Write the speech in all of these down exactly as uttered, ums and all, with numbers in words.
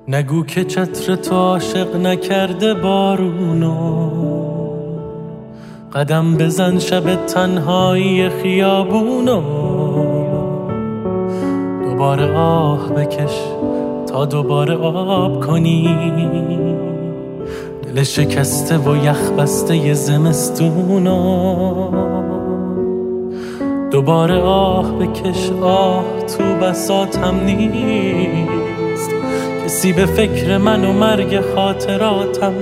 نگو که چتر تو عاشق نکرده بارونو، قدم بزن شب تنهایی خیابونو. دوباره آه بکش تا دوباره آب کنی دل شکسته و یخ بسته ی زمستونو. دوباره آه بکش، آه تو بساطم نیست، کسی به فکر من و مرگ خاطراتم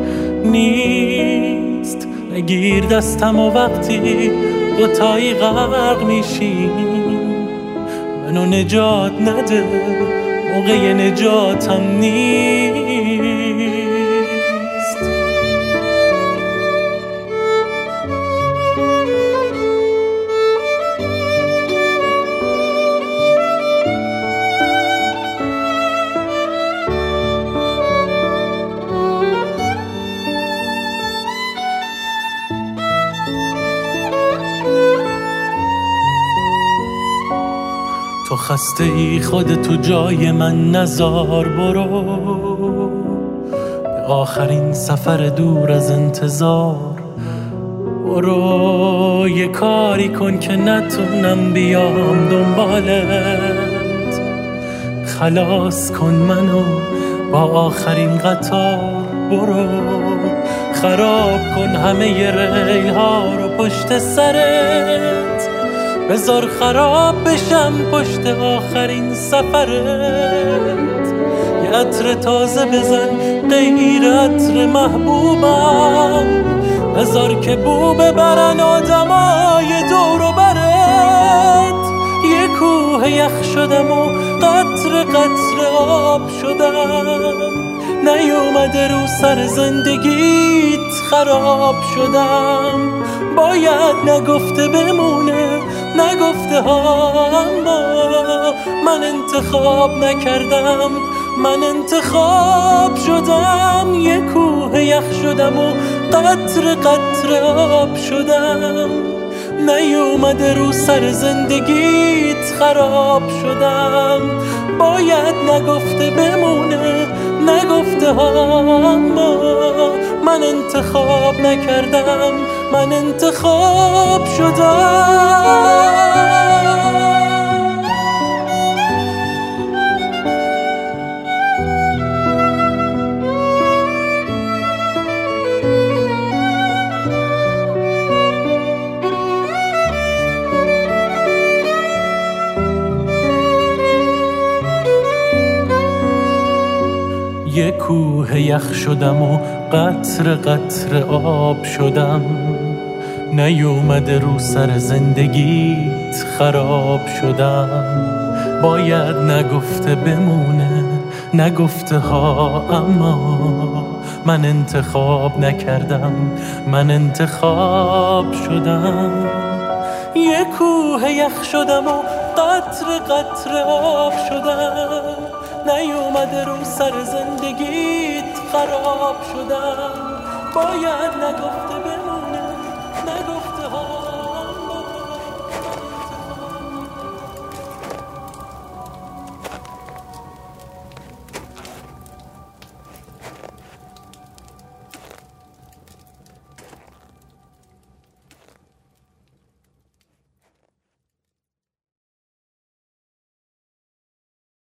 نیست. نگیر دستم و وقتی دوتایی غرق میشیم منو نجات نده، موقع نجاتم نیست. تو خسته ای خودتو جای من نزار، برو به آخرین سفر دور از انتظار. برو یه کاری کن که نتونم بیام دنبالت، خلاص کن منو با آخرین قطار. برو خراب کن همه ی ریل ها رو پشت سرت، بذار خراب بشم پشت آخرین سفرت. یه عطر تازه بزن غیر عطر محبوبم، بذار که بو ببرن آدمای دور و برت. یه کوه یخ شدم و قطر قطر آب شدم، نیومده رو سر زندگیت خراب شدم. باید نگفته بمونه، نگفته ها، اما من انتخاب نکردم، من انتخاب شدم. یه کوه یخ شدم و قطر قطر آب شدم، نیومده رو سر زندگیت خراب شدم. باید نگفته بمونه، نگفته ها، اما من انتخاب نکردم، من انتخاب شدم. یه کوه یخ شدم و قطر قطر آب شدم، نیومده رو سر زندگیت خراب شدم. باید نگفته بمونه، نگفته ها، اما من انتخاب نکردم، من انتخاب شدم. یه کوه یخ شدم و قطر قطر آب شدم، نیومده رو سر زندگیت خراب شدم. باید نگفته